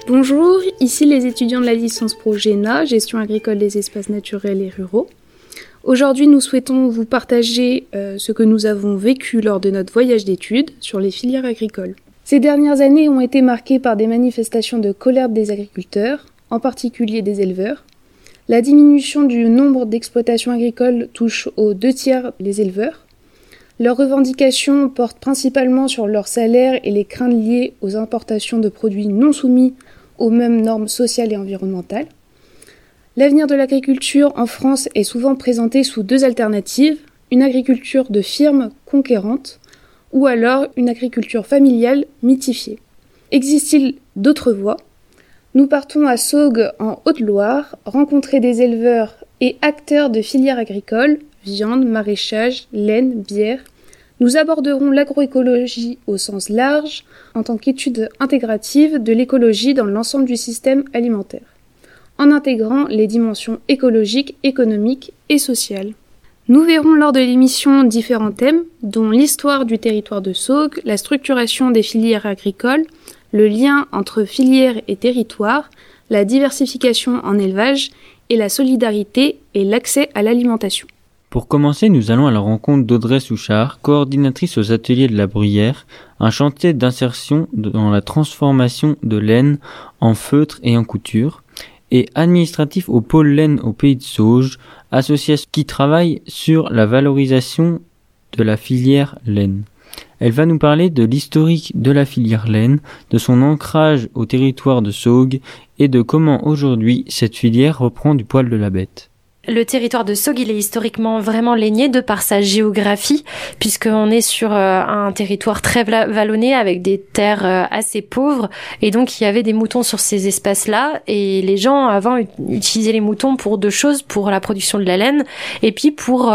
Bonjour, ici les étudiants de la licence Pro GENA, Gestion agricole des espaces naturels et ruraux. Aujourd'hui, nous souhaitons vous partager ce que nous avons vécu lors de notre voyage d'études sur les filières agricoles. Ces dernières années ont été marquées par des manifestations de colère des agriculteurs, en particulier des éleveurs. La diminution du nombre d'exploitations agricoles touche aux 2/3 les éleveurs. Leurs revendications portent principalement sur leurs salaires et les craintes liées aux importations de produits non soumis aux mêmes normes sociales et environnementales. L'avenir de l'agriculture en France est souvent présenté sous deux alternatives, une agriculture de firmes conquérantes ou alors une agriculture familiale mythifiée. Existe-t-il d'autres voies ? Nous partons à Saugues en Haute-Loire, rencontrer des éleveurs et acteurs de filières agricoles, viande, maraîchage, laine, bière. Nous aborderons l'agroécologie au sens large, en tant qu'étude intégrative de l'écologie dans l'ensemble du système alimentaire, en intégrant les dimensions écologiques, économiques et sociales. Nous verrons lors de l'émission différents thèmes, dont l'histoire du territoire de Saugues, la structuration des filières agricoles, le lien entre filières et territoire, la diversification en élevage et la solidarité et l'accès à l'alimentation. Pour commencer, nous allons à la rencontre d'Audrey Souchard, coordinatrice aux ateliers de la Bruyère, un chantier d'insertion dans la transformation de laine en feutre et en couture, et administratif au pôle laine au Pays de Sauges, association qui travaille sur la valorisation de la filière laine. Elle va nous parler de l'historique de la filière laine, de son ancrage au territoire de Saugues et de comment aujourd'hui cette filière reprend du poil de la bête. Le territoire de Saugues, il est historiquement vraiment lainier de par sa géographie, puisqu'on est sur un territoire très vallonné avec des terres assez pauvres, et donc il y avait des moutons sur ces espaces-là, et les gens avant utilisaient les moutons pour deux choses, pour la production de la laine, et puis pour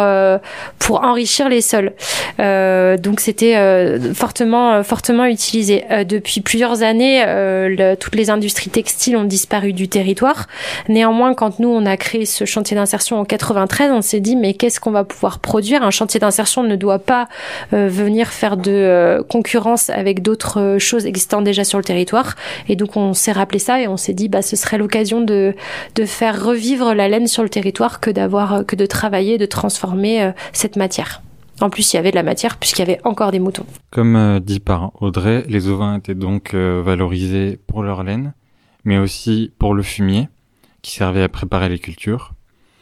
enrichir les sols. Donc c'était fortement utilisé. Depuis plusieurs années, toutes les industries textiles ont disparu du territoire. Néanmoins, quand nous on a créé ce chantier d'insertion en 93, on s'est dit mais qu'est-ce qu'on va pouvoir produire ? Un chantier d'insertion ne doit pas venir faire de concurrence avec d'autres choses existant déjà sur le territoire, et donc on s'est rappelé ça et on s'est dit ce serait l'occasion de faire revivre la laine sur le territoire que de travailler, de transformer cette matière. En plus, il y avait de la matière puisqu'il y avait encore des moutons. Comme dit par Audrey, les ovins étaient donc valorisés pour leur laine, mais aussi pour le fumier qui servait à préparer les cultures.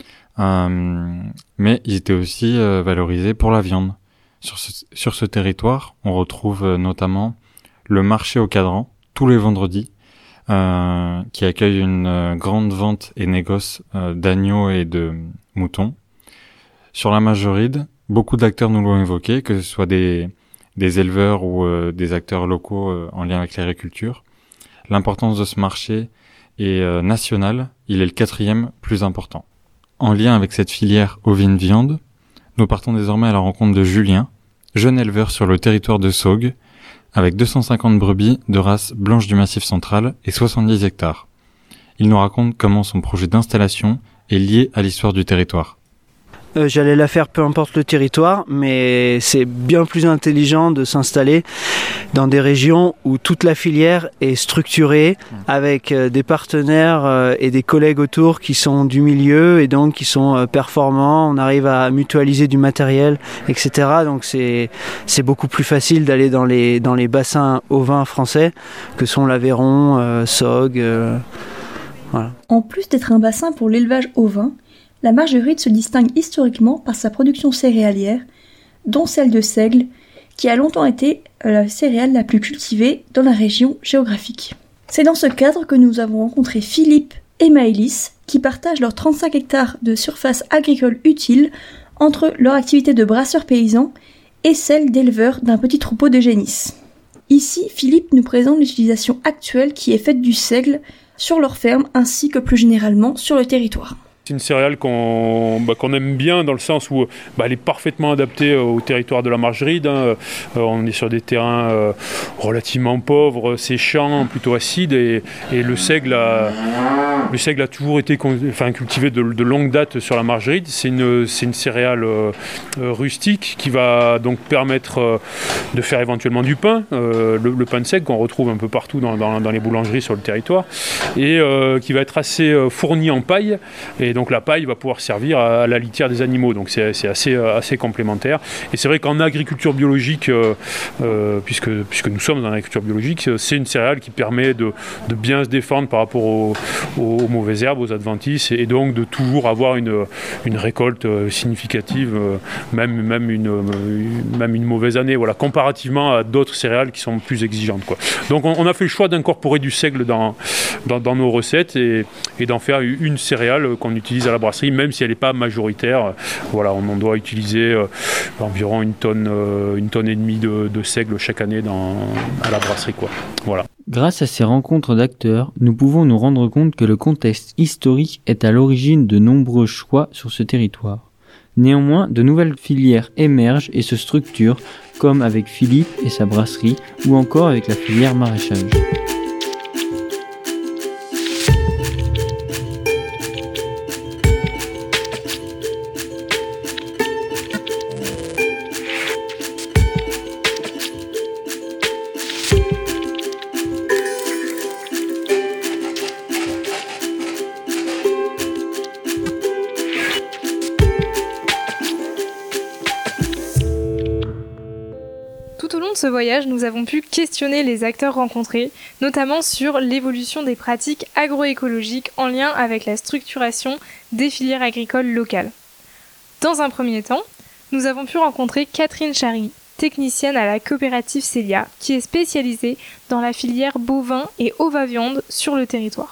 Mais ils étaient aussi valorisés pour la viande. Sur ce territoire, on retrouve notamment le marché au Cadran, tous les vendredis, qui accueille une grande vente et négoce d'agneaux et de moutons. Sur la Majoride, beaucoup d'acteurs nous l'ont évoqué, que ce soit des éleveurs ou des acteurs locaux en lien avec l'agriculture. L'importance de ce marché est nationale, il est le 4e plus important. En lien avec cette filière ovine-viande, nous partons désormais à la rencontre de Julien, jeune éleveur sur le territoire de Saugues, avec 250 brebis de race blanche du Massif central et 70 hectares. Il nous raconte comment son projet d'installation est lié à l'histoire du territoire. J'allais la faire peu importe le territoire, mais c'est bien plus intelligent de s'installer dans des régions où toute la filière est structurée, avec des partenaires et des collègues autour qui sont du milieu et donc qui sont performants. On arrive à mutualiser du matériel, etc. Donc c'est beaucoup plus facile d'aller dans les bassins ovins français que sont l'Aveyron, Saugues. Voilà. En plus d'être un bassin pour l'élevage ovin, la Margeride se distingue historiquement par sa production céréalière, dont celle de seigle, qui a longtemps été la céréale la plus cultivée dans la région géographique. C'est dans ce cadre que nous avons rencontré Philippe et Maëlys, qui partagent leurs 35 hectares de surface agricole utile entre leur activité de brasseurs paysans et celle d'éleveurs d'un petit troupeau de génisses. Ici, Philippe nous présente l'utilisation actuelle qui est faite du seigle sur leur ferme ainsi que plus généralement sur le territoire. C'est une céréale qu'on aime bien dans le sens où elle est parfaitement adaptée au territoire de la Margeride. On est sur des terrains relativement pauvres, séchants, plutôt acides, et le seigle a toujours été cultivé de longue date sur la Margeride. C'est une céréale rustique qui va donc permettre de faire éventuellement du pain, le pain de seigle qu'on retrouve un peu partout dans les boulangeries sur le territoire, et qui va être assez fourni en paille. Et donc la paille va pouvoir servir à la litière des animaux, donc c'est assez complémentaire. Et c'est vrai qu'en agriculture biologique, puisque nous sommes dans l'agriculture biologique, c'est une céréale qui permet de bien se défendre par rapport aux mauvaises herbes, aux adventices, et donc de toujours avoir une récolte significative, même une mauvaise année, voilà, comparativement à d'autres céréales qui sont plus exigeantes, quoi. Donc on a fait le choix d'incorporer du seigle dans nos recettes et d'en faire une céréale qu'on utilise à la brasserie, même si elle n'est pas majoritaire. Voilà, on doit utiliser environ une tonne et demie de seigle chaque année à la brasserie, quoi. Voilà. Grâce à ces rencontres d'acteurs, nous pouvons nous rendre compte que le contexte historique est à l'origine de nombreux choix sur ce territoire. Néanmoins, de nouvelles filières émergent et se structurent, comme avec Philippe et sa brasserie, ou encore avec la filière maraîchage. Tout au long de ce voyage, nous avons pu questionner les acteurs rencontrés, notamment sur l'évolution des pratiques agroécologiques en lien avec la structuration des filières agricoles locales. Dans un premier temps, nous avons pu rencontrer Catherine Chary, technicienne à la coopérative Célia, qui est spécialisée dans la filière bovin et ova-viande sur le territoire.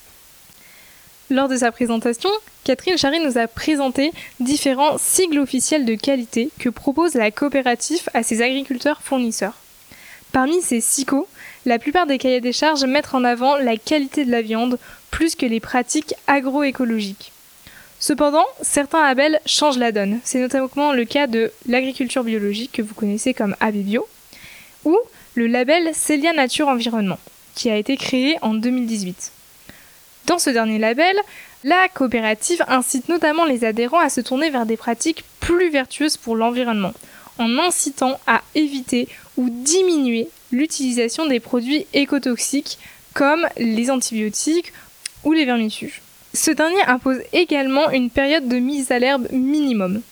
Lors de sa présentation, Catherine Chary nous a présenté différents sigles officiels de qualité que propose la coopérative à ses agriculteurs fournisseurs. Parmi ces SICO, la plupart des cahiers des charges mettent en avant la qualité de la viande plus que les pratiques agroécologiques. Cependant, certains labels changent la donne. C'est notamment le cas de l'agriculture biologique que vous connaissez comme AB Bio, ou le label Célia Nature Environnement, qui a été créé en 2018. Dans ce dernier label, la coopérative incite notamment les adhérents à se tourner vers des pratiques plus vertueuses pour l'environnement, en incitant à éviter ou diminuer l'utilisation des produits écotoxiques comme les antibiotiques ou les vermifuges. Ce dernier impose également une période de mise à l'herbe minimum.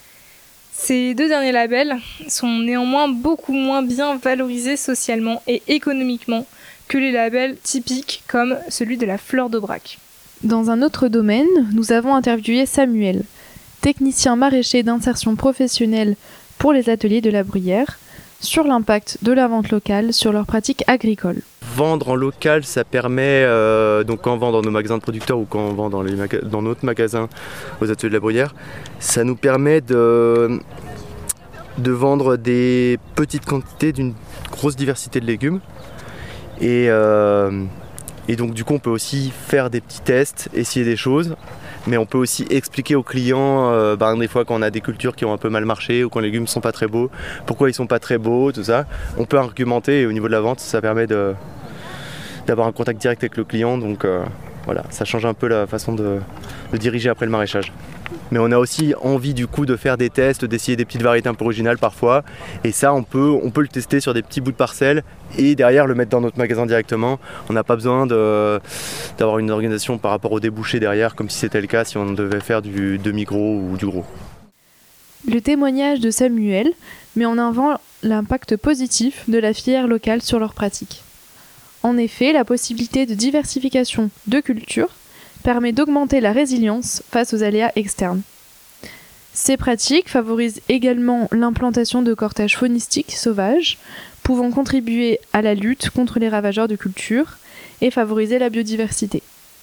Ces deux derniers labels sont néanmoins beaucoup moins bien valorisés socialement et économiquement que les labels typiques comme celui de la fleur d'Aubrac. Dans un autre domaine, nous avons interviewé Samuel, technicien maraîcher d'insertion professionnelle pour les ateliers de la Bruyère, sur l'impact de la vente locale sur leurs pratiques agricoles. Vendre en local, ça permet, donc quand on vend dans nos magasins de producteurs ou quand on vend dans notre magasin aux ateliers de la Bruyère, ça nous permet de vendre des petites quantités d'une grosse diversité de légumes. Et donc du coup on peut aussi faire des petits tests, essayer des choses, mais on peut aussi expliquer aux clients des fois quand on a des cultures qui ont un peu mal marché ou quand les légumes sont pas très beaux, pourquoi ils sont pas très beaux, tout ça. On peut argumenter et au niveau de la vente ça permet d'avoir un contact direct avec le client, donc voilà, ça change un peu la façon de diriger après le maraîchage. Mais on a aussi envie du coup de faire des tests, d'essayer des petites variétés un peu originales parfois. Et ça on peut le tester sur des petits bouts de parcelles et derrière le mettre dans notre magasin directement. On n'a pas besoin d'avoir une organisation par rapport aux débouchés derrière, comme si c'était le cas si on devait faire du demi-gros ou du gros. Le témoignage de Samuel met en avant l'impact positif de la filière locale sur leurs pratiques. En effet, la possibilité de diversification de cultures permet d'augmenter la résilience face aux aléas externes. Ces pratiques favorisent également l'implantation de cortèges faunistiques sauvages, pouvant contribuer à la lutte contre les ravageurs de cultures et favoriser la biodiversité.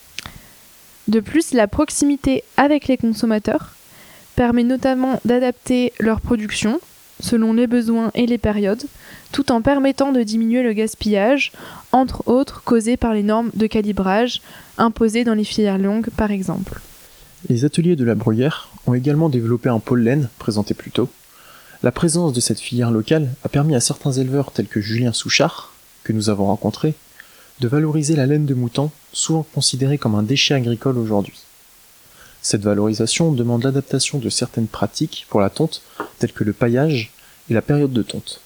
De plus, la proximité avec les consommateurs permet notamment d'adapter leur production selon les besoins et les périodes, tout en permettant de diminuer le gaspillage, entre autres causé par les normes de calibrage imposées dans les filières longues par exemple. Les ateliers de la Bruyère ont également développé un pôle laine, présenté plus tôt. La présence de cette filière locale a permis à certains éleveurs tels que Julien Souchard, que nous avons rencontré, de valoriser la laine de mouton, souvent considérée comme un déchet agricole aujourd'hui. Cette valorisation demande l'adaptation de certaines pratiques pour la tonte, telles que le paillage et la période de tonte.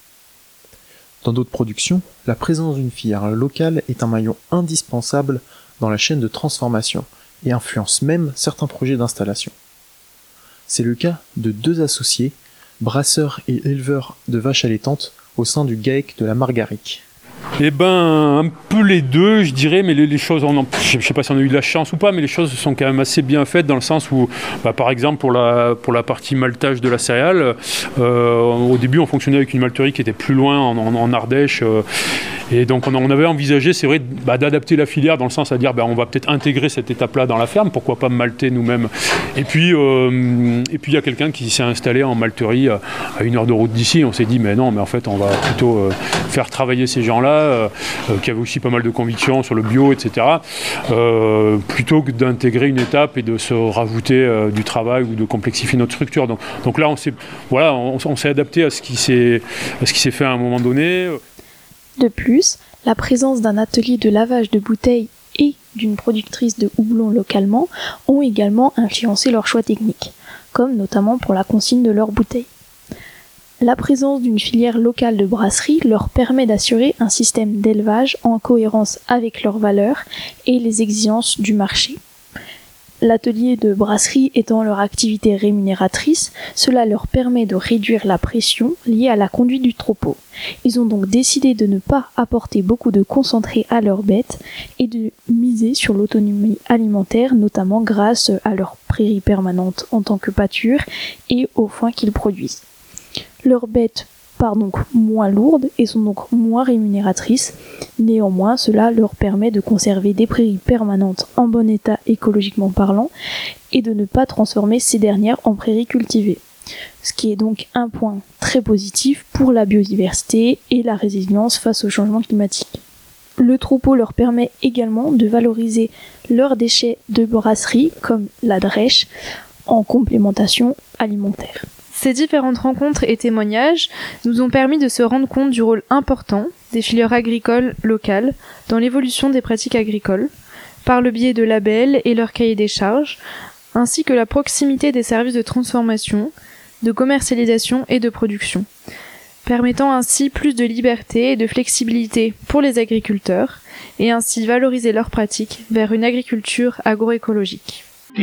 Dans d'autres productions, la présence d'une filière locale est un maillon indispensable dans la chaîne de transformation et influence même certains projets d'installation. C'est le cas de 2 associés, brasseurs et éleveurs de vaches allaitantes au sein du GAEC de la Margarique. Eh ben, un peu les deux, je dirais, mais les choses, je ne sais pas si on a eu de la chance ou pas, mais les choses sont quand même assez bien faites dans le sens où, par exemple, pour la partie maltage de la céréale, au début, on fonctionnait avec une malterie qui était plus loin, en Ardèche, et donc on avait envisagé, c'est vrai, d'adapter la filière dans le sens à dire, on va peut-être intégrer cette étape-là dans la ferme, pourquoi pas malter nous-mêmes. Et puis, il y a quelqu'un qui s'est installé en malterie à 1 heure de route d'ici, on s'est dit, mais non, mais en fait, on va plutôt faire travailler ces gens-là, qui avaient aussi pas mal de convictions sur le bio, etc., plutôt que d'intégrer une étape et de se rajouter du travail ou de complexifier notre structure. Donc là, on s'est adapté à ce qui s'est fait à un moment donné. De plus, la présence d'un atelier de lavage de bouteilles et d'une productrice de houblon localement ont également influencé leurs choix techniques, comme notamment pour la consigne de leurs bouteilles. La présence d'une filière locale de brasserie leur permet d'assurer un système d'élevage en cohérence avec leurs valeurs et les exigences du marché. L'atelier de brasserie étant leur activité rémunératrice, cela leur permet de réduire la pression liée à la conduite du troupeau. Ils ont donc décidé de ne pas apporter beaucoup de concentré à leurs bêtes et de miser sur l'autonomie alimentaire, notamment grâce à leur prairie permanente en tant que pâture et au foin qu'ils produisent. Leurs bêtes partent donc moins lourdes et sont donc moins rémunératrices. Néanmoins, cela leur permet de conserver des prairies permanentes en bon état écologiquement parlant et de ne pas transformer ces dernières en prairies cultivées. Ce qui est donc un point très positif pour la biodiversité et la résilience face au changement climatique. Le troupeau leur permet également de valoriser leurs déchets de brasserie comme la drèche en complémentation alimentaire. Ces différentes rencontres et témoignages nous ont permis de se rendre compte du rôle important des filières agricoles locales dans l'évolution des pratiques agricoles, par le biais de labels et leurs cahiers des charges, ainsi que la proximité des services de transformation, de commercialisation et de production, permettant ainsi plus de liberté et de flexibilité pour les agriculteurs, et ainsi valoriser leurs pratiques vers une agriculture agroécologique.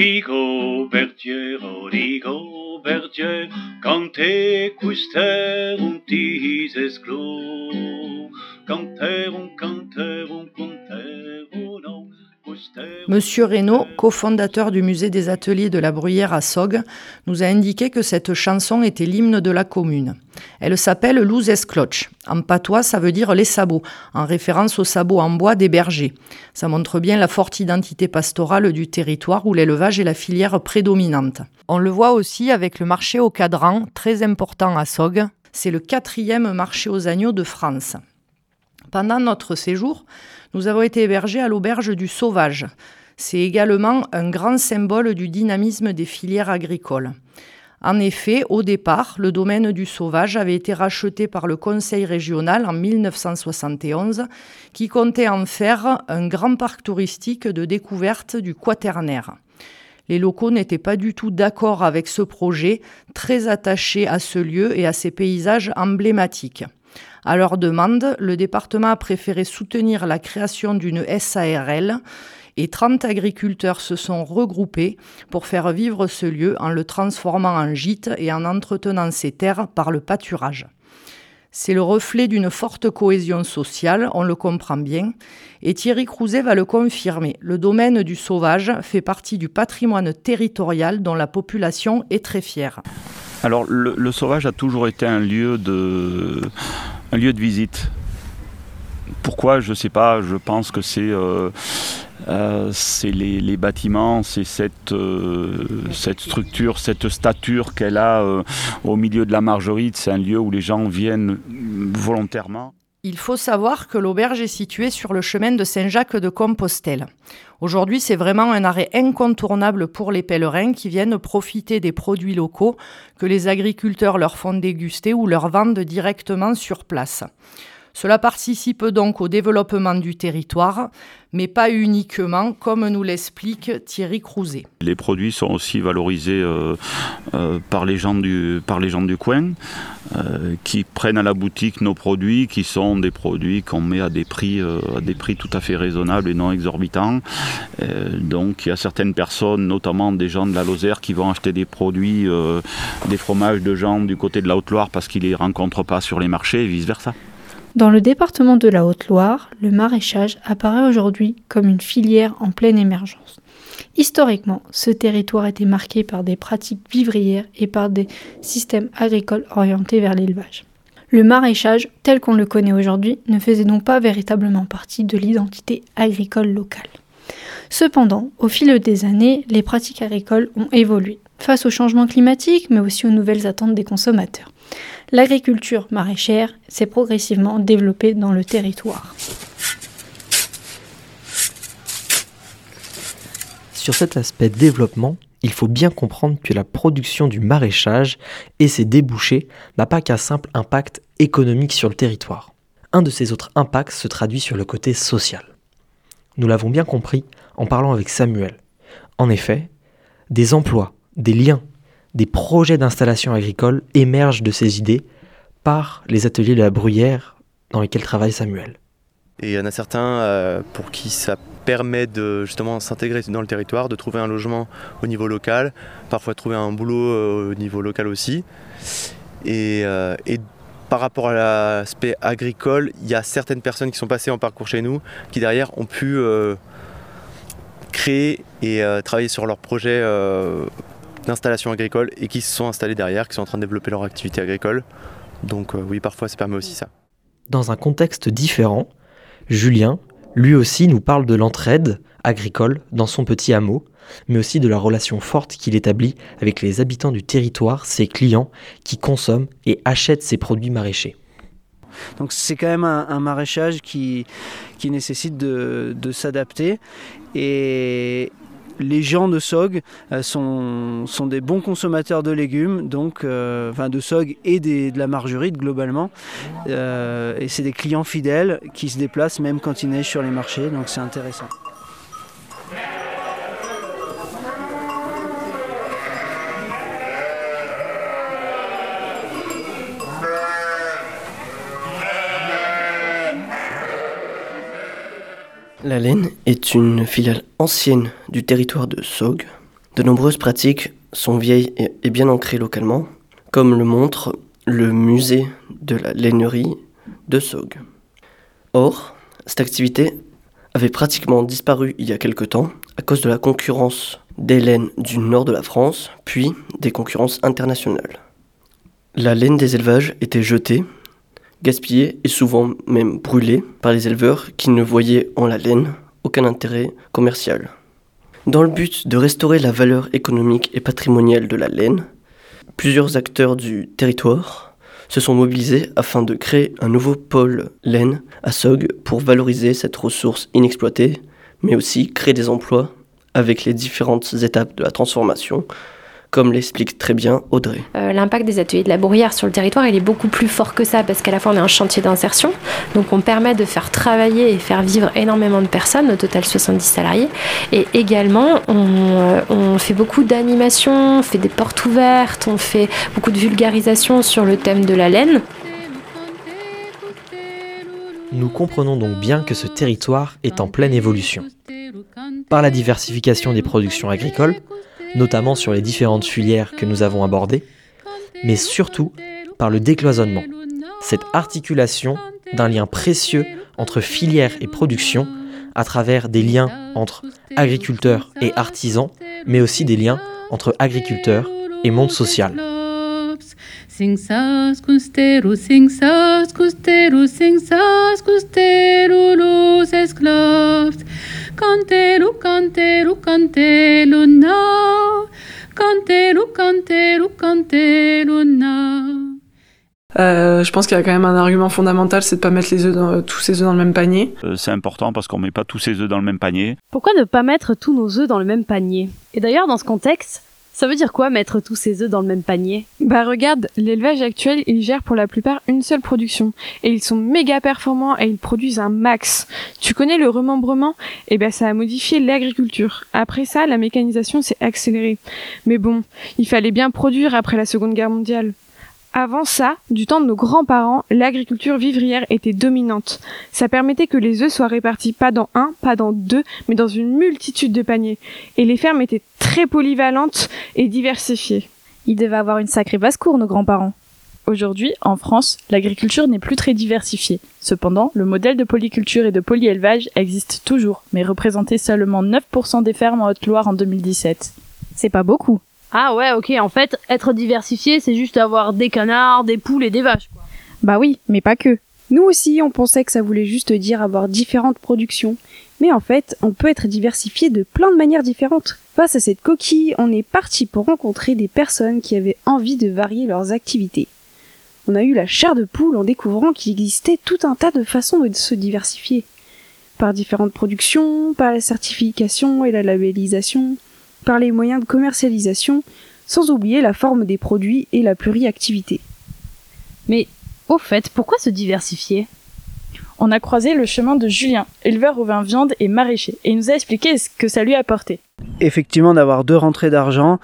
Berger, cante custerum dices clo, canterum, canterum, canterum, Monsieur Reynaud, cofondateur du musée des ateliers de la Bruyère à Sogg, nous a indiqué que cette chanson était l'hymne de la commune. Elle s'appelle Luz Escloch. En patois, ça veut dire les sabots, en référence aux sabots en bois des bergers. Ça montre bien la forte identité pastorale du territoire où l'élevage est la filière prédominante. On le voit aussi avec le marché au cadran, très important à Sogg. C'est le 4e marché aux agneaux de France. Pendant notre séjour, nous avons été hébergés à l'auberge du Sauvage. C'est également un grand symbole du dynamisme des filières agricoles. En effet, au départ, le domaine du Sauvage avait été racheté par le conseil régional en 1971, qui comptait en faire un grand parc touristique de découverte du Quaternaire. Les locaux n'étaient pas du tout d'accord avec ce projet, très attachés à ce lieu et à ses paysages emblématiques. À leur demande, le département a préféré soutenir la création d'une SARL et 30 agriculteurs se sont regroupés pour faire vivre ce lieu en le transformant en gîte et en entretenant ses terres par le pâturage. C'est le reflet d'une forte cohésion sociale, on le comprend bien, et Thierry Crouzet va le confirmer. Le domaine du Sauvage fait partie du patrimoine territorial dont la population est très fière. Alors le Sauvage a toujours été un lieu de visite. Pourquoi ? Je ne sais pas, je pense que c'est les bâtiments, c'est cette structure, cette stature qu'elle a au milieu de la Margeride. C'est un lieu où les gens viennent volontairement. Il faut savoir que l'auberge est située sur le chemin de Saint-Jacques-de-Compostelle. Aujourd'hui, c'est vraiment un arrêt incontournable pour les pèlerins qui viennent profiter des produits locaux que les agriculteurs leur font déguster ou leur vendent directement sur place. Cela participe donc au développement du territoire, mais pas uniquement, comme nous l'explique Thierry Crouzet. Les produits sont aussi valorisés par les gens du coin, qui prennent à la boutique nos produits, qui sont des produits qu'on met à des prix tout à fait raisonnables et non exorbitants. Donc il y a certaines personnes, notamment des gens de la Lozère, qui vont acheter des produits, des fromages de gens du côté de la Haute-Loire parce qu'ils ne les rencontrent pas sur les marchés et vice-versa. Dans le département de la Haute-Loire, le maraîchage apparaît aujourd'hui comme une filière en pleine émergence. Historiquement, ce territoire était marqué par des pratiques vivrières et par des systèmes agricoles orientés vers l'élevage. Le maraîchage, tel qu'on le connaît aujourd'hui, ne faisait donc pas véritablement partie de l'identité agricole locale. Cependant, au fil des années, les pratiques agricoles ont évolué, face au changement climatique, mais aussi aux nouvelles attentes des consommateurs. L'agriculture maraîchère s'est progressivement développée dans le territoire. Sur cet aspect développement, il faut bien comprendre que la production du maraîchage et ses débouchés n'a pas qu'un simple impact économique sur le territoire. Un de ces autres impacts se traduit sur le côté social. Nous l'avons bien compris en parlant avec Samuel. En effet, des emplois, des liens, des projets d'installation agricole émergent de ces idées par les ateliers de la Bruyère dans lesquels travaille Samuel. Et il y en a certains pour qui ça permet de justement s'intégrer dans le territoire, de trouver un logement au niveau local, parfois trouver un boulot au niveau local aussi. Et par rapport à l'aspect agricole, il y a certaines personnes qui sont passées en parcours chez nous qui derrière ont pu créer et travailler sur leur projet d'installation agricole et qui se sont installés derrière, qui sont en train de développer leur activité agricole. Donc oui, parfois ça permet aussi ça. Dans un contexte différent, Julien, lui aussi, nous parle de l'entraide agricole dans son petit hameau, mais aussi de la relation forte qu'il établit avec les habitants du territoire, ses clients, qui consomment et achètent ses produits maraîchers. Donc c'est quand même un maraîchage qui nécessite de s'adapter, et les gens de Sogg sont des bons consommateurs de légumes, donc de Sogg et de la margerite globalement. Et c'est des clients fidèles qui se déplacent même quand il neige sur les marchés, donc c'est intéressant. La laine est une filiale ancienne du territoire de Sogg. De nombreuses pratiques sont vieilles et bien ancrées localement, comme le montre le musée de la lainerie de Sogg. Or, cette activité avait pratiquement disparu il y a quelque temps à cause de la concurrence des laines du nord de la France, puis des concurrences internationales. La laine des élevages était jetée, gaspillée et souvent même brûlée par les éleveurs qui ne voyaient en la laine aucun intérêt commercial. Dans le but de restaurer la valeur économique et patrimoniale de la laine, plusieurs acteurs du territoire se sont mobilisés afin de créer un nouveau pôle laine à Sogg pour valoriser cette ressource inexploitée, mais aussi créer des emplois avec les différentes étapes de la transformation, comme l'explique très bien Audrey. L'impact des ateliers de la Bruyère sur le territoire, il est beaucoup plus fort que ça, parce qu'à la fois on est un chantier d'insertion, donc on permet de faire travailler et faire vivre énormément de personnes, au total 70 salariés, et également on fait beaucoup d'animations, on fait des portes ouvertes, on fait beaucoup de vulgarisation sur le thème de la laine. Nous comprenons donc bien que ce territoire est en pleine évolution. Par la diversification des productions agricoles, notamment sur les différentes filières que nous avons abordées, mais surtout par le décloisonnement, cette articulation d'un lien précieux entre filière et production à travers des liens entre agriculteurs et artisans, mais aussi des liens entre agriculteurs et monde social. Sing sas custeru, sing sas custeru, sing sas custeru, los esclavs. Canteru, canteru, canteru now. Canteru, canteru, canteru now. Je pense qu'il y a quand même un argument fondamental, c'est de pas mettre tous ses œufs dans le même panier. C'est important parce qu'on met pas tous ses œufs dans le même panier. Pourquoi ne pas mettre tous nos œufs dans le même panier? Et d'ailleurs, dans ce contexte, ça veut dire quoi mettre tous ses œufs dans le même panier? Bah regarde, l'élevage actuel, il gère pour la plupart une seule production. Et ils sont méga performants et ils produisent un max. Tu connais le remembrement? Eh ben ça a modifié l'agriculture. Après ça, la mécanisation s'est accélérée. Mais bon, il fallait bien produire après la Seconde Guerre mondiale. Avant ça, du temps de nos grands-parents, l'agriculture vivrière était dominante. Ça permettait que les œufs soient répartis pas dans un, pas dans deux, mais dans une multitude de paniers. Et les fermes étaient très polyvalentes et diversifiées. Ils devaient avoir une sacrée basse-cour, nos grands-parents. Aujourd'hui, en France, l'agriculture n'est plus très diversifiée. Cependant, le modèle de polyculture et de polyélevage existe toujours, mais représentait seulement 9% des fermes en Haute-Loire en 2017. C'est pas beaucoup. Ah ouais, ok, en fait, être diversifié, c'est juste avoir des canards, des poules et des vaches, quoi. Bah oui, mais pas que. Nous aussi, on pensait que ça voulait juste dire avoir différentes productions. Mais en fait, on peut être diversifié de plein de manières différentes. Face à cette coquille, on est parti pour rencontrer des personnes qui avaient envie de varier leurs activités. On a eu la chair de poule en découvrant qu'il existait tout un tas de façons de se diversifier. Par différentes productions, par la certification et la labellisation, par les moyens de commercialisation, sans oublier la forme des produits et la pluriactivité. Mais, au fait, pourquoi se diversifier? On a croisé le chemin de Julien, éleveur au vin viande et maraîcher, et il nous a expliqué ce que ça lui a apporté. Effectivement, d'avoir 2 rentrées d'argent,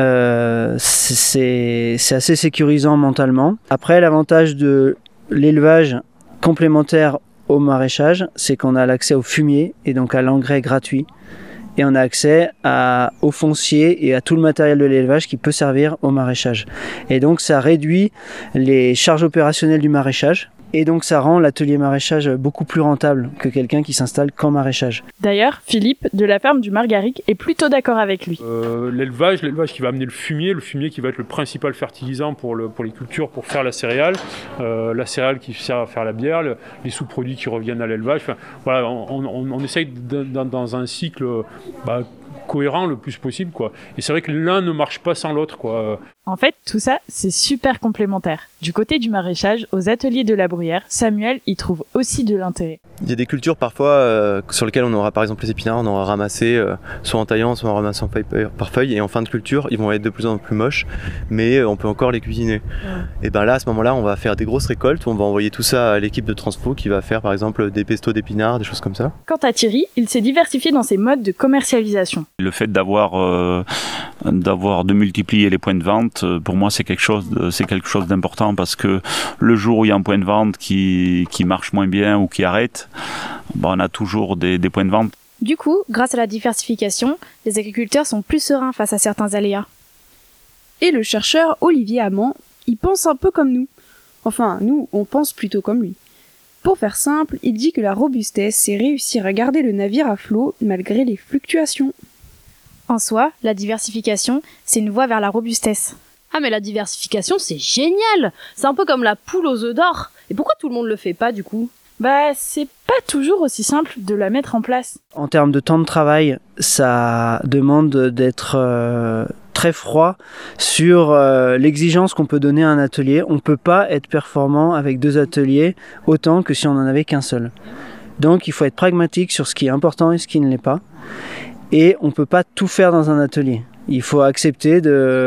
c'est assez sécurisant mentalement. Après, l'avantage de l'élevage complémentaire au maraîchage, c'est qu'on a l'accès au fumier et donc à l'engrais gratuit. Et on a accès au foncier et à tout le matériel de l'élevage qui peut servir au maraîchage. Et donc ça réduit les charges opérationnelles du maraîchage. Et donc ça rend l'atelier maraîchage beaucoup plus rentable que quelqu'un qui s'installe qu'en maraîchage. D'ailleurs, Philippe, de la ferme du Margaric, est plutôt d'accord avec lui. L'élevage qui va amener le fumier qui va être le principal fertilisant pour les cultures, pour faire la céréale qui sert à faire la bière, les sous-produits qui reviennent à l'élevage. Enfin, voilà, on essaye dans un cycle cohérent le plus possible, quoi. Et c'est vrai que l'un ne marche pas sans l'autre, quoi. En fait, tout ça, c'est super complémentaire. Du côté du maraîchage, aux ateliers de la Bruyère, Samuel y trouve aussi de l'intérêt. Il y a des cultures parfois sur lesquelles on aura par exemple les épinards, on aura ramassé soit en taillant, soit en ramassant feuille par feuille, et en fin de culture, ils vont être de plus en plus moches, mais on peut encore les cuisiner. Ouais. Et ben là, à ce moment-là, on va faire des grosses récoltes, on va envoyer tout ça à l'équipe de Transpo qui va faire par exemple des pestos d'épinards, des choses comme ça. Quant à Thierry, il s'est diversifié dans ses modes de commercialisation. Le fait de multiplier les points de vente, pour moi c'est quelque chose d'important, parce que le jour où il y a un point de vente qui marche moins bien ou qui arrête, on a toujours des points de vente. Du coup, grâce à la diversification, les agriculteurs sont plus sereins face à certains aléas. Et le chercheur Olivier Amand, il pense un peu comme nous. Enfin, nous, on pense plutôt comme lui. Pour faire simple, il dit que la robustesse, c'est réussir à garder le navire à flot malgré les fluctuations. En soi, la diversification, c'est une voie vers la robustesse. Ah mais la diversification, c'est génial! C'est un peu comme la poule aux œufs d'or. Et pourquoi tout le monde le fait pas, du coup? C'est pas toujours aussi simple de la mettre en place. En termes de temps de travail, ça demande d'être très froid sur l'exigence qu'on peut donner à un atelier. On peut pas être performant avec 2 ateliers autant que si on en avait qu'un seul. Donc il faut être pragmatique sur ce qui est important et ce qui ne l'est pas. Et on peut pas tout faire dans un atelier. Il faut accepter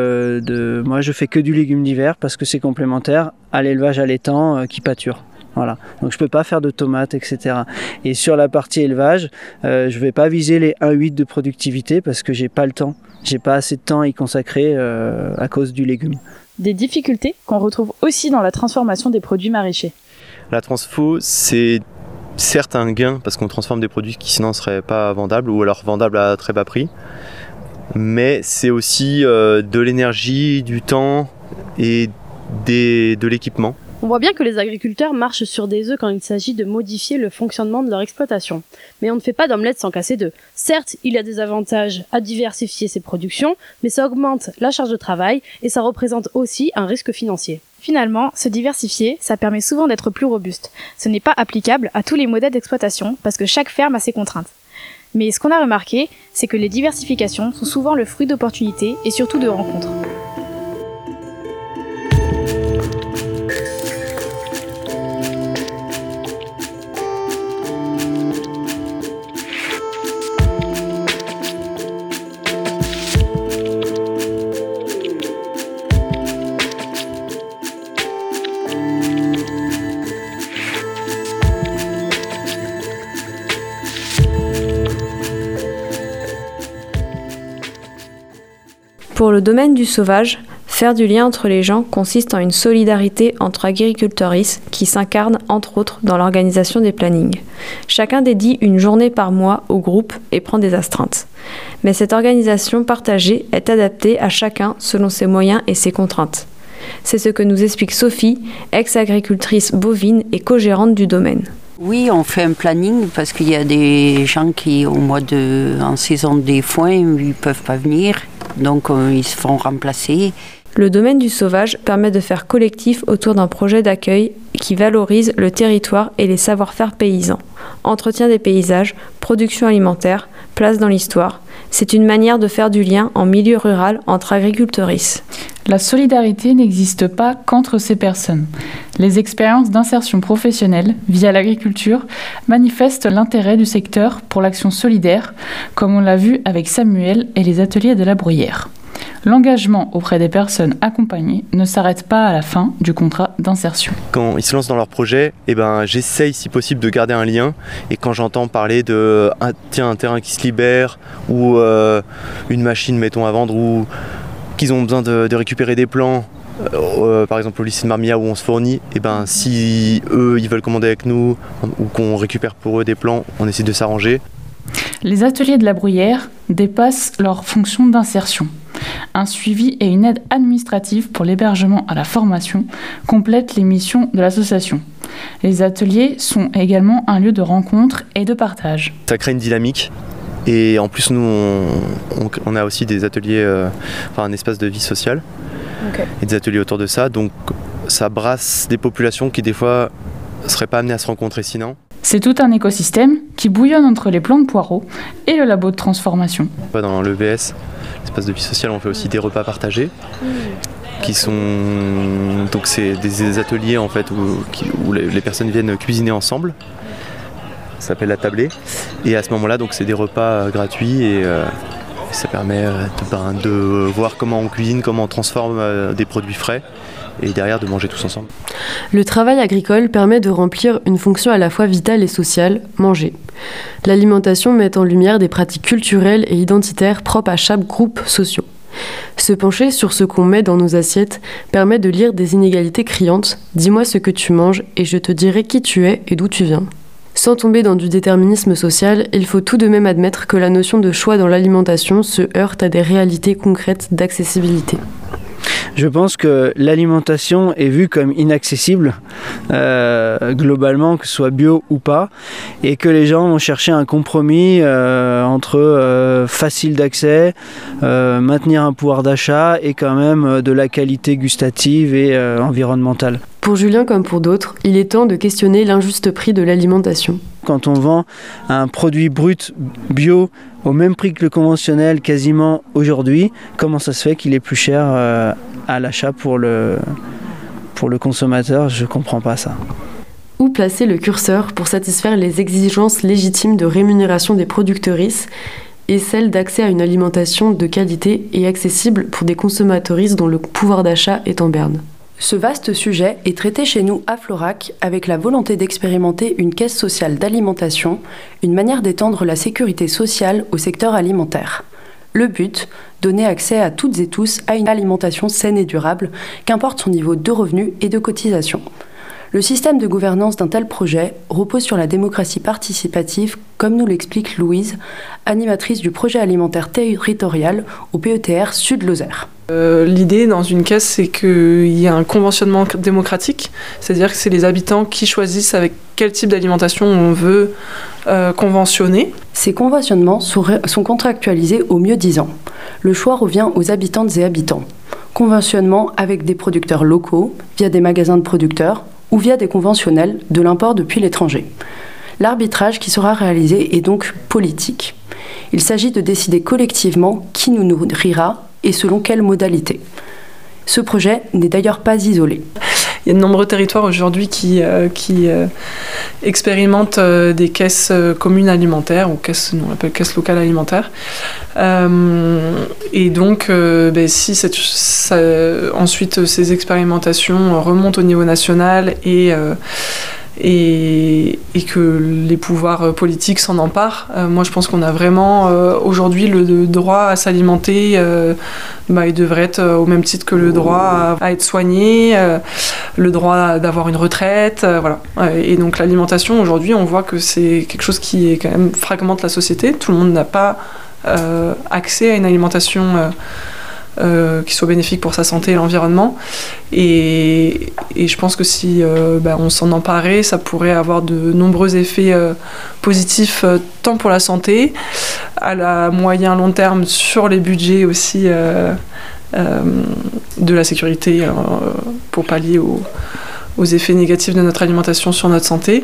moi je fais que du légume d'hiver parce que c'est complémentaire à l'élevage allaitant qui pâture. Voilà. Donc je peux pas faire de tomates, etc. Et sur la partie élevage, je vais pas viser les 1,8 de productivité parce que j'ai pas le temps. J'ai pas assez de temps à y consacrer à cause du légume. Des difficultés qu'on retrouve aussi dans la transformation des produits maraîchers. La transfo, c'est certes un gain parce qu'on transforme des produits qui sinon ne seraient pas vendables ou alors vendables à très bas prix, mais c'est aussi de l'énergie, du temps et de l'équipement. On voit bien que les agriculteurs marchent sur des œufs quand il s'agit de modifier le fonctionnement de leur exploitation. Mais on ne fait pas d'omelette sans casser d'œufs. Certes, il y a des avantages à diversifier ses productions, mais ça augmente la charge de travail et ça représente aussi un risque financier. Finalement, se diversifier, ça permet souvent d'être plus robuste. Ce n'est pas applicable à tous les modèles d'exploitation parce que chaque ferme a ses contraintes. Mais ce qu'on a remarqué, c'est que les diversifications sont souvent le fruit d'opportunités et surtout de rencontres. Pour le domaine du sauvage, faire du lien entre les gens consiste en une solidarité entre agriculteurs qui s'incarne entre autres dans l'organisation des plannings. Chacun dédie une journée par mois au groupe et prend des astreintes. Mais cette organisation partagée est adaptée à chacun selon ses moyens et ses contraintes. C'est ce que nous explique Sophie, ex-agricultrice bovine et co-gérante du domaine. Oui, on fait un planning parce qu'il y a des gens qui, en saison des foins, ils ne peuvent pas venir, donc ils se font remplacer. Le domaine du sauvage permet de faire collectif autour d'un projet d'accueil qui valorise le territoire et les savoir-faire paysans. Entretien des paysages, production alimentaire, place dans l'histoire. C'est une manière de faire du lien en milieu rural entre agriculteurs. La solidarité n'existe pas qu'entre ces personnes. Les expériences d'insertion professionnelle via l'agriculture manifestent l'intérêt du secteur pour l'action solidaire, comme on l'a vu avec Samuel et les ateliers de la Bruyère. L'engagement auprès des personnes accompagnées ne s'arrête pas à la fin du contrat d'insertion. Quand ils se lancent dans leur projet, j'essaye si possible de garder un lien. Et quand j'entends parler de un terrain qui se libère ou une machine mettons à vendre ou qu'ils ont besoin de récupérer des plants, par exemple au lycée de Marmilla où on se fournit, si eux ils veulent commander avec nous ou qu'on récupère pour eux des plants, on essaie de s'arranger. Les ateliers de la Bruyère dépassent leur fonction d'insertion. Un suivi et une aide administrative pour l'hébergement à la formation complètent les missions de l'association. Les ateliers sont également un lieu de rencontre et de partage. Ça crée une dynamique et en plus nous on a aussi des ateliers, un espace de vie sociale et des ateliers autour de ça, donc ça brasse des populations qui des fois ne seraient pas amenées à se rencontrer sinon. C'est tout un écosystème qui bouillonne entre les plants de poireaux et le labo de transformation. Dans l'EVS, l'espace de vie sociale, on fait aussi des repas partagés qui sont donc c'est des ateliers en fait où les personnes viennent cuisiner ensemble. Ça s'appelle la tablée et à ce moment-là donc c'est des repas gratuits et ça permet de voir comment on cuisine, comment on transforme des produits frais et derrière de manger tous ensemble. Le travail agricole permet de remplir une fonction à la fois vitale et sociale, manger. L'alimentation met en lumière des pratiques culturelles et identitaires propres à chaque groupe social. Se pencher sur ce qu'on met dans nos assiettes permet de lire des inégalités criantes. Dis-moi ce que tu manges et je te dirai qui tu es et d'où tu viens. Sans tomber dans du déterminisme social, il faut tout de même admettre que la notion de choix dans l'alimentation se heurte à des réalités concrètes d'accessibilité. Je pense que l'alimentation est vue comme inaccessible, globalement, que ce soit bio ou pas, et que les gens vont chercher un compromis entre facile d'accès, maintenir un pouvoir d'achat et quand même de la qualité gustative et environnementale. Pour Julien comme pour d'autres, il est temps de questionner l'injuste prix de l'alimentation. Quand on vend un produit brut bio au même prix que le conventionnel quasiment aujourd'hui, comment ça se fait qu'il est plus cher à l'achat pour le consommateur? Je ne comprends pas ça. Où placer le curseur pour satisfaire les exigences légitimes de rémunération des productrices et celles d'accès à une alimentation de qualité et accessible pour des consommatrices dont le pouvoir d'achat est en berne? Ce vaste sujet est traité chez nous à Florac avec la volonté d'expérimenter une caisse sociale d'alimentation, une manière d'étendre la sécurité sociale au secteur alimentaire. Le but, donner accès à toutes et tous à une alimentation saine et durable, qu'importe son niveau de revenus et de cotisation. Le système de gouvernance d'un tel projet repose sur la démocratie participative, comme nous l'explique Louise, animatrice du projet alimentaire territorial au PETR Sud-Lozère. L'idée dans une caisse, c'est qu'il y a un conventionnement démocratique, c'est-à-dire que c'est les habitants qui choisissent avec quel type d'alimentation on veut conventionner. Ces conventionnements sont contractualisés au mieux 10 ans. Le choix revient aux habitantes et habitants. Conventionnement avec des producteurs locaux, via des magasins de producteurs, ou via des conventionnels de l'import depuis l'étranger. L'arbitrage qui sera réalisé est donc politique. Il s'agit de décider collectivement qui nous nourrira et selon quelles modalités. Ce projet n'est d'ailleurs pas isolé. Il y a de nombreux territoires aujourd'hui qui expérimentent des caisses communes alimentaires ou caisses, nous on l'appelle caisses locales alimentaires. Et donc, si ensuite ces expérimentations remontent au niveau national et et que les pouvoirs politiques s'en emparent. Moi, je pense qu'on a vraiment aujourd'hui le droit à s'alimenter. Il devrait être au même titre que le droit à être soigné, le droit d'avoir une retraite. Voilà. Et donc l'alimentation, aujourd'hui, on voit que c'est quelque chose qui est quand même fragmente la société. Tout le monde n'a pas accès à une alimentation qui soit bénéfique pour sa santé et l'environnement. Et je pense que si on s'en emparait, ça pourrait avoir de nombreux effets positifs, tant pour la santé, à la moyen long terme sur les budgets aussi de la sécurité, pour pallier aux effets négatifs de notre alimentation sur notre santé.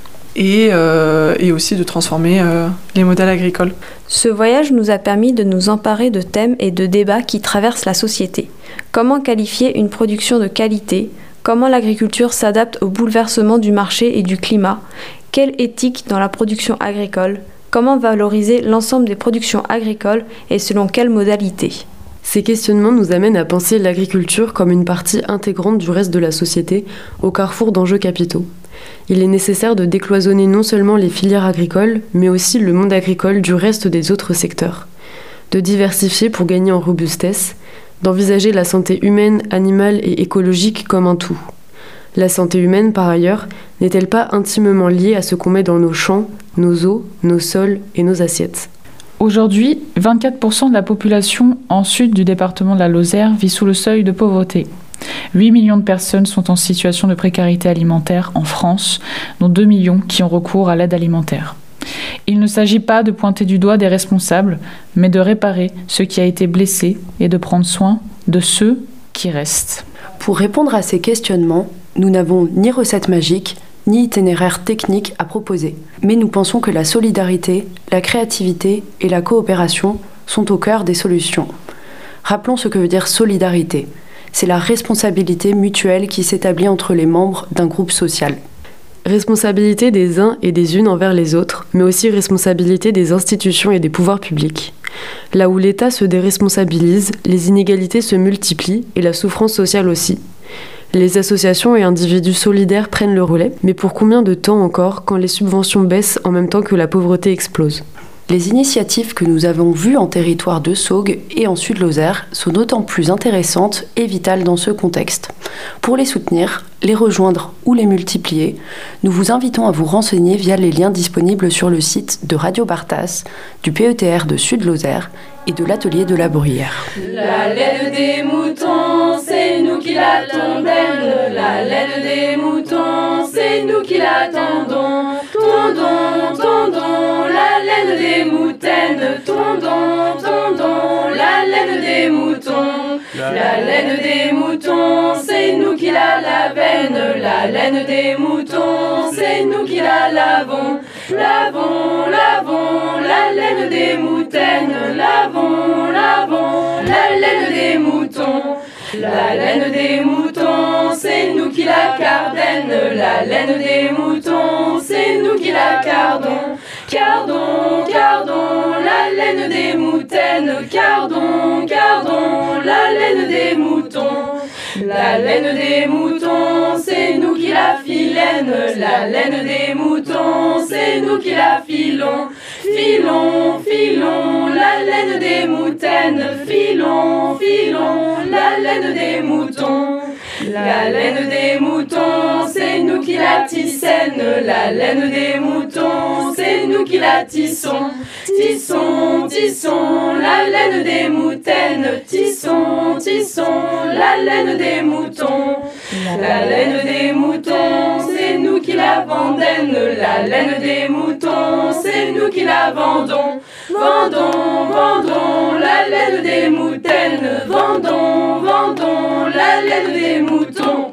Et aussi de transformer les modèles agricoles. Ce voyage nous a permis de nous emparer de thèmes et de débats qui traversent la société. Comment qualifier une production de qualité ? Comment l'agriculture s'adapte aux bouleversements du marché et du climat ? Quelle éthique dans la production agricole ? Comment valoriser l'ensemble des productions agricoles et selon quelles modalités ? Ces questionnements nous amènent à penser l'agriculture comme une partie intégrante du reste de la société, au carrefour d'enjeux capitaux. Il est nécessaire de décloisonner non seulement les filières agricoles, mais aussi le monde agricole du reste des autres secteurs. De diversifier pour gagner en robustesse, d'envisager la santé humaine, animale et écologique comme un tout. La santé humaine, par ailleurs, n'est-elle pas intimement liée à ce qu'on met dans nos champs, nos eaux, nos sols et nos assiettes ? Aujourd'hui, 24% de la population en sud du département de la Lozère vit sous le seuil de pauvreté. 8 millions de personnes sont en situation de précarité alimentaire en France, dont 2 millions qui ont recours à l'aide alimentaire. Il ne s'agit pas de pointer du doigt des responsables, mais de réparer ce qui a été blessé et de prendre soin de ceux qui restent. Pour répondre à ces questionnements, nous n'avons ni recette magique, ni itinéraire technique à proposer. Mais nous pensons que la solidarité, la créativité et la coopération sont au cœur des solutions. Rappelons ce que veut dire solidarité. C'est la responsabilité mutuelle qui s'établit entre les membres d'un groupe social. Responsabilité des uns et des unes envers les autres, mais aussi responsabilité des institutions et des pouvoirs publics. Là où l'État se déresponsabilise, les inégalités se multiplient et la souffrance sociale aussi. Les associations et individus solidaires prennent le relais, mais pour combien de temps encore quand les subventions baissent en même temps que la pauvreté explose ? Les initiatives que nous avons vues en territoire de Saugues et en Sud-Lozère sont d'autant plus intéressantes et vitales dans ce contexte. Pour les soutenir, les rejoindre ou les multiplier, nous vous invitons à vous renseigner via les liens disponibles sur le site de Radio Bartas, du PETR de Sud-Lozère et de l'atelier de la Bruyère. La laine des moutons, c'est nous qui l'attendons. La laine des moutons, c'est nous qui l'attendons. Tondons, tondons, la laine des moutaines. Tondons, tondons, la laine des moutons. La laine des moutons, c'est nous qui la lavons. La laine des moutons, c'est nous qui la lavons. Lavons, lavons, la laine des moutaines. Lavons, lavons, la laine des moutons. La laine des moutons, c'est nous qui la cardons. La laine des moutons, c'est nous qui la cardons. Cardons, cardons, la laine des moutaines. Cardons, cardons, la laine des moutons. La laine des moutons, c'est nous qui la filène. La laine des moutons, c'est nous qui la filons. Filons, filons, la laine des moutaines. Filons, filons, la laine des moutons. La laine des moutons, c'est nous qui la tissène. La laine des moutons, c'est nous qui la tissons. Tissons, tissons, la laine des moutaines. Tissons, tissons, la laine des moutons. La laine des moutons, c'est nous qui la vendaine. La laine des moutons, c'est nous qui la vendons. Vendons, vendons, la laine des moutaines. Vendons, vendons, la laine des moutons.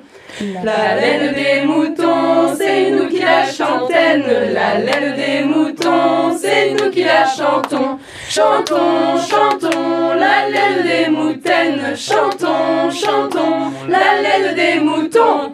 La laine des moutons, c'est nous qui la chantaine. La laine des moutons, c'est nous qui la chantons. Chantons, chantons, la laine des moutaines. Chantons, chantons, la laine des moutons.